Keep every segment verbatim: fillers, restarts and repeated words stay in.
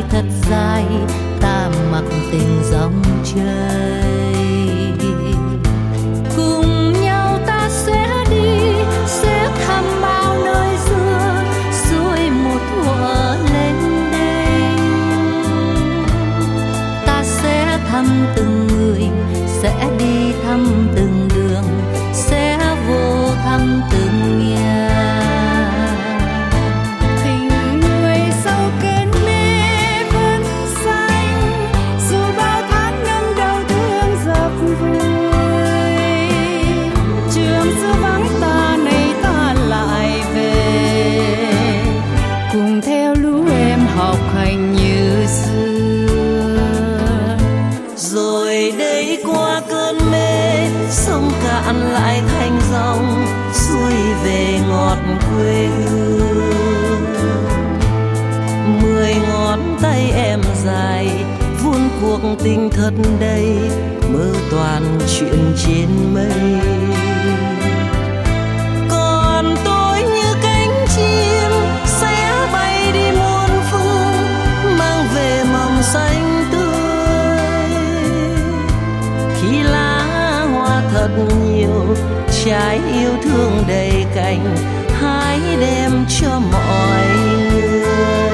thật dài, ta mặc tình dòng trời. Cùng nhau ta sẽ đi, sẽ thăm bao nơi xưa, suối một thuở lên đênh. Ta sẽ thăm từng người, sẽ đi thăm từng đường, sẽ vô thăm từng nhà. Tình người sau kén mê vẫn xanh, dù bao tháng năm đau thương dập vùi. Trường xưa vắng ta, nay ta lại về, cùng theo lũ em học hành như xưa. Rồi đây qua cơn mê, sông cạn lại thành dòng, xuôi về ngọt quê hương. Mười ngón tay em dài, vun cuộc tình thật đầy, mơ toàn chuyện trên mây. Còn tôi như cánh chim sẽ bay đi muôn phương, mang về mầm xanh tươi. Khi lá hoa thật nhiều, trái yêu thương đầy cành, hãy đem cho mọi người.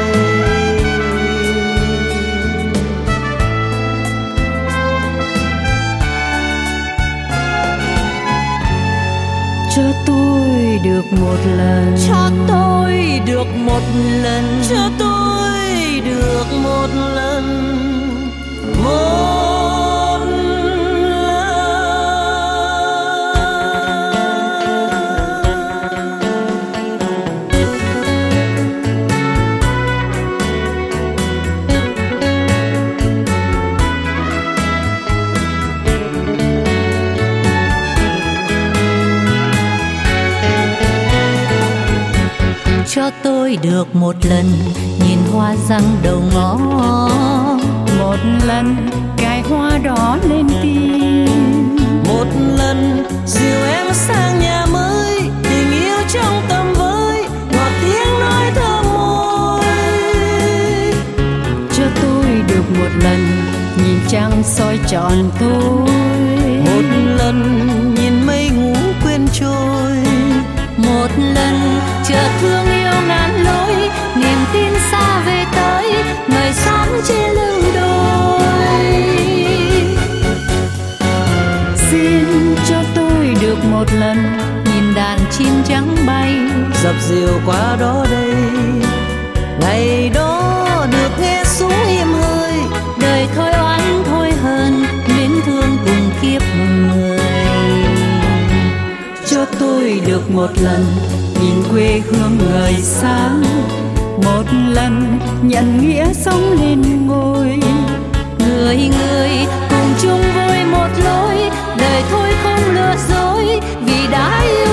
Cho tôi được một lần, Cho tôi được một lần, cho tôi được một lần, một cho tôi được một lần nhìn hoa răng đầu ngõ, một lần cài hoa đỏ lên tim, một lần dìu em sang nhà mới, tình yêu trong tầm với, ngọt tiếng nói thơm môi. cho tôi được một lần nhìn trăng soi tròn tôi, một lần nhìn mây ngủ quên trôi, một lần chợt thương yêu ngàn lối, niềm tin xa về tới người sáng trên lưng đồi. xin cho tôi được một lần Nhìn đàn chim trắng bay dập dìu qua đó đây, ngày đó được nghe súng im hơi, đời thôi oán thôi hờn, mến thương cùng kiếp người. cho tôi được một lần nhìn quê hương người sáng, một lần nhận nghĩa sống lên ngôi. Người người cùng chung vui một lối, đời thôi không lừa dối, vì đã yêu